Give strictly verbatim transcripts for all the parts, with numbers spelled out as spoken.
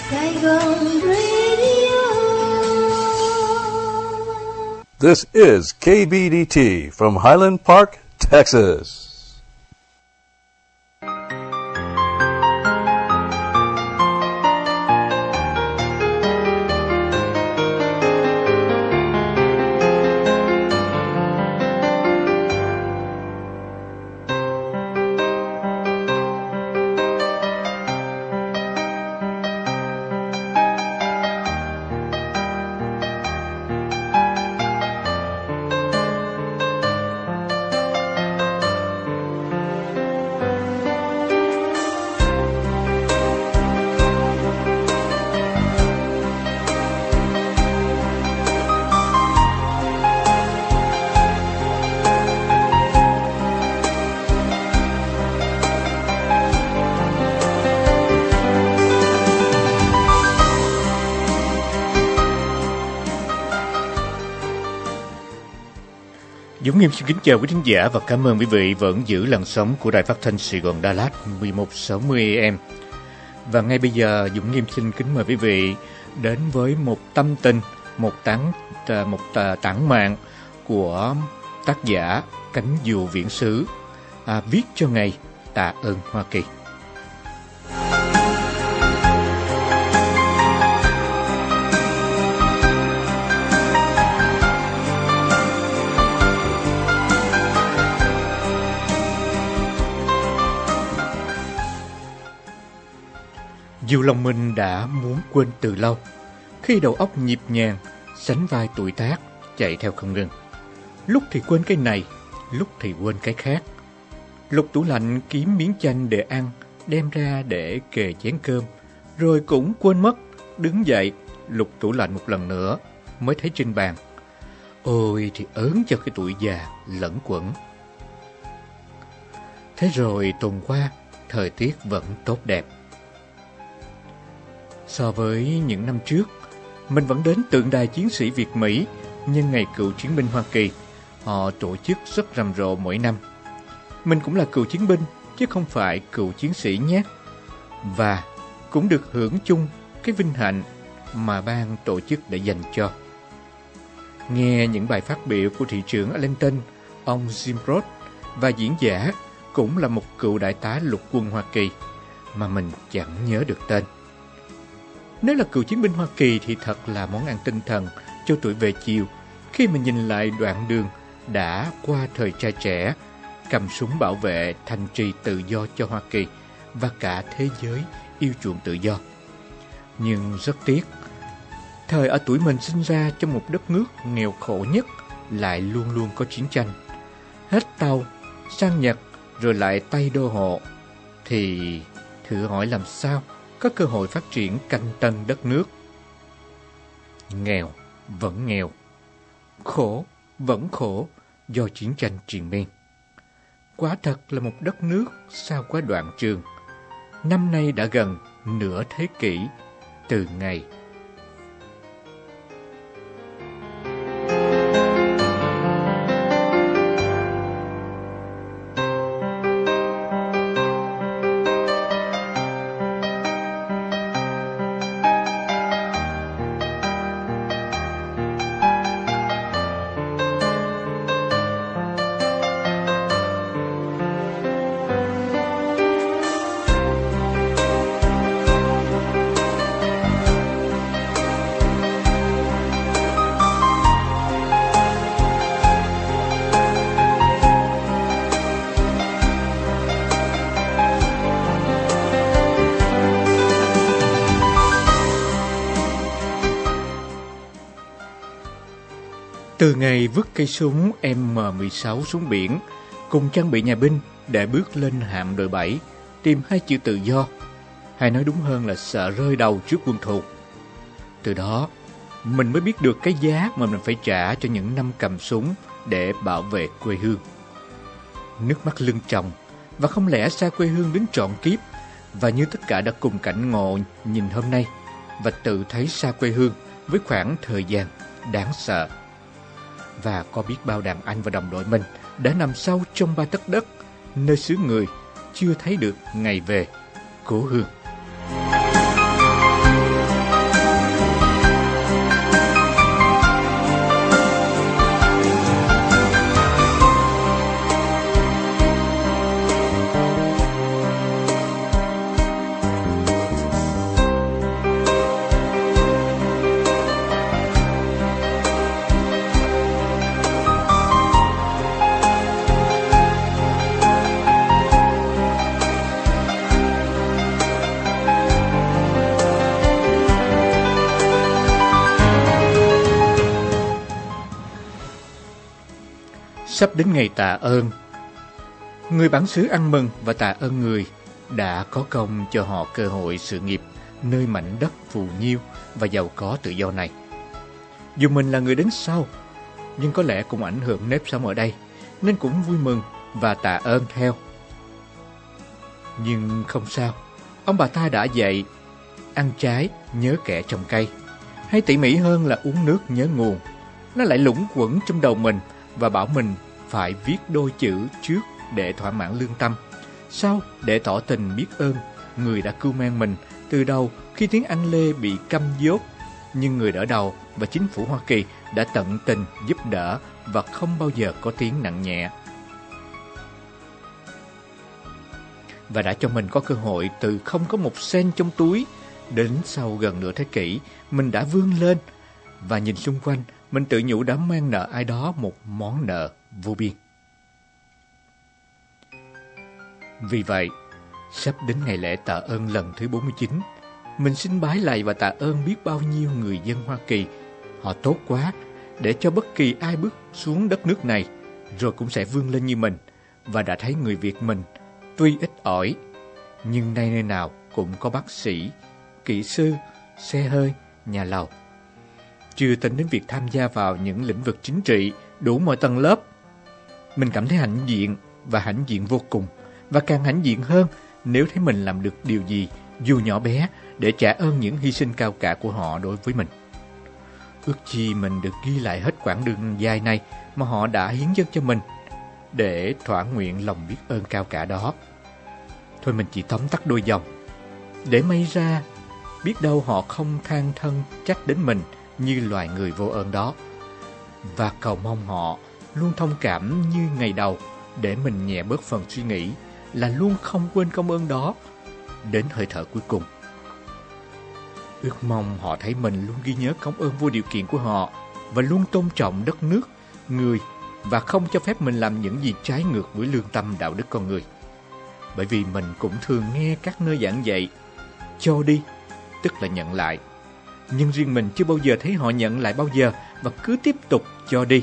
Saigon Radio. This is K B D T from Highland Park, Texas. Dũng Nghiêm xin kính chào quý thính giả và cảm ơn quý vị vẫn giữ làn sóng của Đài Phát thanh Sài Gòn Đà Lạt mười một sáu mươi A M. Và ngay bây giờ Dũng Nghiêm xin kính mời quý vị đến với một tâm tình, một tản một tản mạn của tác giả Cánh Diều Viễn Xứ, à, viết cho ngày tạ ơn Hoa Kỳ. Dù lòng mình đã muốn quên từ lâu, khi đầu óc nhịp nhàng, sánh vai tuổi tác, chạy theo không ngừng. Lúc thì quên cái này, lúc thì quên cái khác. Lục tủ lạnh kiếm miếng chanh để ăn, đem ra để kề chén cơm, rồi cũng quên mất, đứng dậy, lục tủ lạnh một lần nữa, mới thấy trên bàn. Ôi thì ớn cho cái tuổi già lẫn quẩn. Thế rồi tuần qua, thời tiết vẫn tốt đẹp. So với những năm trước, mình vẫn đến tượng đài chiến sĩ Việt Mỹ nhân ngày cựu chiến binh Hoa Kỳ. Họ tổ chức rất rầm rộ mỗi năm. Mình cũng là cựu chiến binh, chứ không phải cựu chiến sĩ nhé. Và cũng được hưởng chung cái vinh hạnh mà ban tổ chức đã dành cho. Nghe những bài phát biểu của thị trưởng Arlington, ông Jim Roth, và diễn giả cũng là một cựu đại tá lục quân Hoa Kỳ mà mình chẳng nhớ được tên. Nếu là cựu chiến binh Hoa Kỳ thì thật là món ăn tinh thần cho tuổi về chiều khi mà nhìn lại đoạn đường đã qua thời trai trẻ, cầm súng bảo vệ thành trì tự do cho Hoa Kỳ và cả thế giới yêu chuộng tự do. Nhưng rất tiếc, thời ở tuổi mình sinh ra trong một đất nước nghèo khổ nhất lại luôn luôn có chiến tranh. Hết Tàu, sang Nhật, rồi lại Tây đô hộ, thì thử hỏi làm sao có cơ hội phát triển canh tân đất nước. Nghèo vẫn nghèo, khổ vẫn khổ do chiến tranh triền miên. Quả thật là một đất nước sao quá đoạn trường. Năm nay đã gần nửa thế kỷ từ ngày Từ ngày vứt cây súng M mười sáu xuống biển, cùng trang bị nhà binh để bước lên hạm đội bảy, tìm hai chữ tự do, hay nói đúng hơn là sợ rơi đầu trước quân thù. Từ đó, mình mới biết được cái giá mà mình phải trả cho những năm cầm súng để bảo vệ quê hương. Nước mắt lưng tròng, và không lẽ xa quê hương đến trọn kiếp, và như tất cả đã cùng cảnh ngộ nhìn hôm nay, và tự thấy xa quê hương với khoảng thời gian đáng sợ. Và có biết bao đàn anh và đồng đội mình đã nằm sâu trong ba tấc đất, nơi xứ người chưa thấy được ngày về cố hương. Sắp đến ngày tạ ơn. Người bản xứ ăn mừng và tạ ơn người đã có công cho họ cơ hội sự nghiệp nơi mảnh đất phù nhiêu và giàu có tự do này. Dù mình là người đến sau, nhưng có lẽ cũng ảnh hưởng nếp sống ở đây, nên cũng vui mừng và tạ ơn theo. Nhưng không sao, ông bà ta đã dạy ăn trái nhớ kẻ trồng cây, hay tỉ mỉ hơn là uống nước nhớ nguồn. Nó lại lủng quẩn trong đầu mình và bảo mình phải viết đôi chữ trước để thỏa mãn lương tâm, sau để tỏ tình biết ơn người đã cưu mang mình từ đầu khi tiếng Anh Lê bị câm dốt, nhưng người đỡ đầu và chính phủ Hoa Kỳ đã tận tình giúp đỡ và không bao giờ có tiếng nặng nhẹ. Và đã cho mình có cơ hội từ không có một sen trong túi, đến sau gần nửa thế kỷ, mình đã vươn lên và nhìn xung quanh, mình tự nhủ đã mang nợ ai đó một món nợ vô biên. Vì vậy, sắp đến ngày lễ tạ ơn lần thứ bốn mươi chín, mình xin bái lạy và tạ ơn biết bao nhiêu người dân Hoa Kỳ. Họ tốt quá, để cho bất kỳ ai bước xuống đất nước này rồi cũng sẽ vươn lên như mình, và đã thấy người Việt mình tuy ít ỏi, nhưng nay nơi nào cũng có bác sĩ, kỹ sư, xe hơi, nhà lầu. Chưa tính đến việc tham gia vào những lĩnh vực chính trị đủ mọi tầng lớp. Mình cảm thấy hãnh diện và hãnh diện vô cùng, và càng hãnh diện hơn nếu thấy mình làm được điều gì dù nhỏ bé để trả ơn những hy sinh cao cả của họ đối với mình. Ước chi mình được ghi lại hết quãng đường dài này mà họ đã hiến dâng cho mình, để thỏa nguyện lòng biết ơn cao cả đó. Thôi mình chỉ tóm tắt đôi dòng, để may ra biết đâu họ không than thân trách đến mình như loài người vô ơn đó, và cầu mong họ luôn thông cảm như ngày đầu, để mình nhẹ bớt phần suy nghĩ là luôn không quên công ơn đó đến hơi thở cuối cùng. Ước mong họ thấy mình luôn ghi nhớ công ơn vô điều kiện của họ, và luôn tôn trọng đất nước, người, và không cho phép mình làm những gì trái ngược với lương tâm đạo đức con người. Bởi vì mình cũng thường nghe các nơi giảng dạy cho đi, tức là nhận lại. Nhưng riêng mình chưa bao giờ thấy họ nhận lại bao giờ, và cứ tiếp tục cho đi.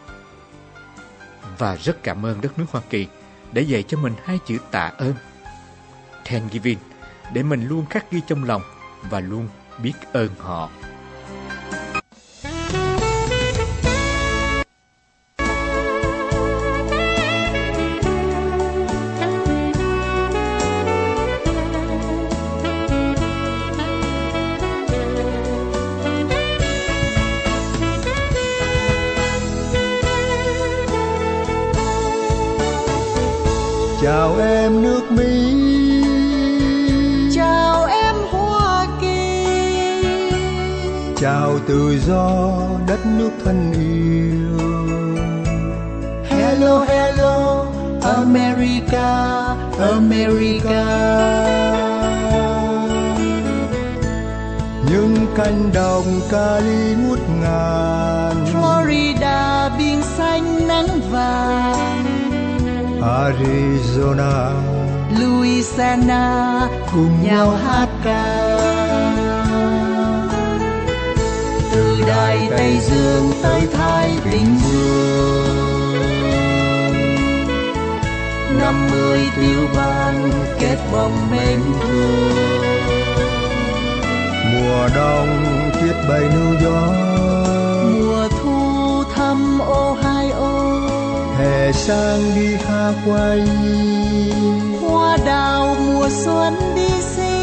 Và rất cảm ơn đất nước Hoa Kỳ đã dạy cho mình hai chữ tạ ơn, Thanksgiving, để mình luôn khắc ghi trong lòng và luôn biết ơn họ. Chào em nước Mỹ, Chào em Hoa Kỳ, chào tự do đất nước thân yêu. Hello, hello, America, America. Những cánh đồng Cali ngút ngàn, Florida biển xanh nắng vàng, Arizona, Louisiana cùng nhau hát ca. Từ Đại Tây Dương tới Thái Bình Dương, năm mươi tiểu bang kết bóng mến thương. mùa đông tuyết bay New York, Mùa thu thăm Ohio, hè sang đi Hawaii, hoa đào mùa xuân đi xê.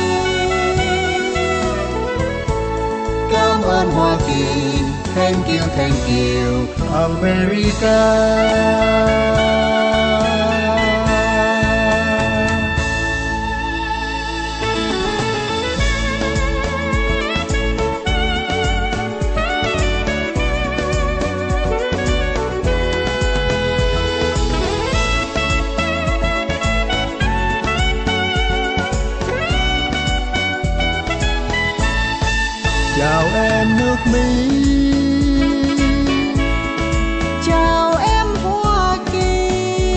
Cảm ơn Hoa Kỳ, thank you, thank you, America. chào em nước Mỹ, Chào em Hoa Kỳ,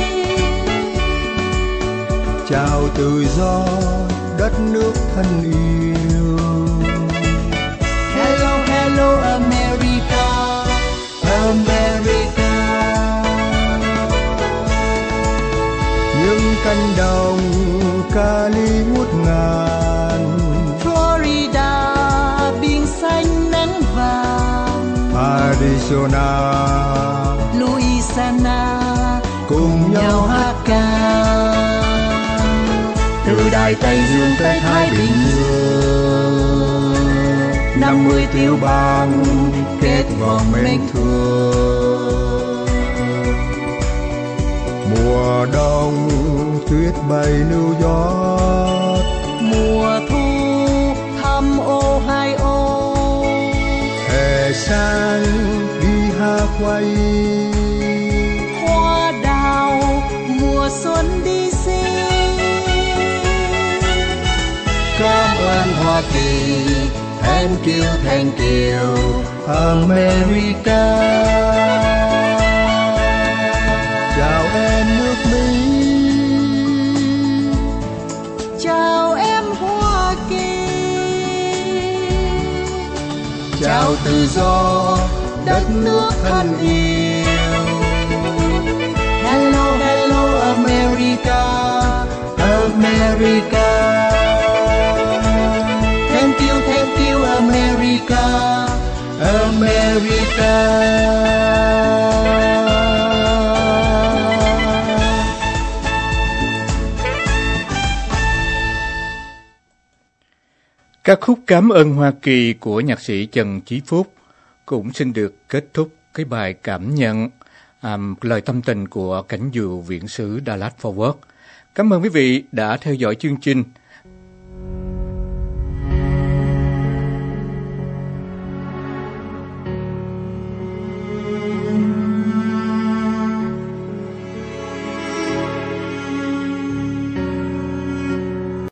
chào tự do đất nước thân yêu. hello, hello, America, America. Arizona, Louisiana, cùng nhau hát ca. Từ Đại Tây Dương tới Thái Bình Dương, năm mươi tiểu bang kết vòng mến thương. Mùa đông tuyết bay New York, mùa thu thăm Ohio, hè sang đi Hawaii, hoa đào mùa xuân đi xin. Cảm ơn Hoa Kỳ, thank you, thank you, America. Chào em nước Mỹ, chào em Hoa Kỳ, chào tự do đất nước thân yêu. Hello, hello America, America. Thank you, thank you America, America. Ca khúc Cảm ơn Hoa Kỳ của nhạc sĩ Trần Chí Phúc cũng xin được kết thúc cái bài cảm nhận um, lời tâm tình của cảnh dụ viện xứ Dallas Fort Worth. Cảm ơn quý vị đã theo dõi chương trình.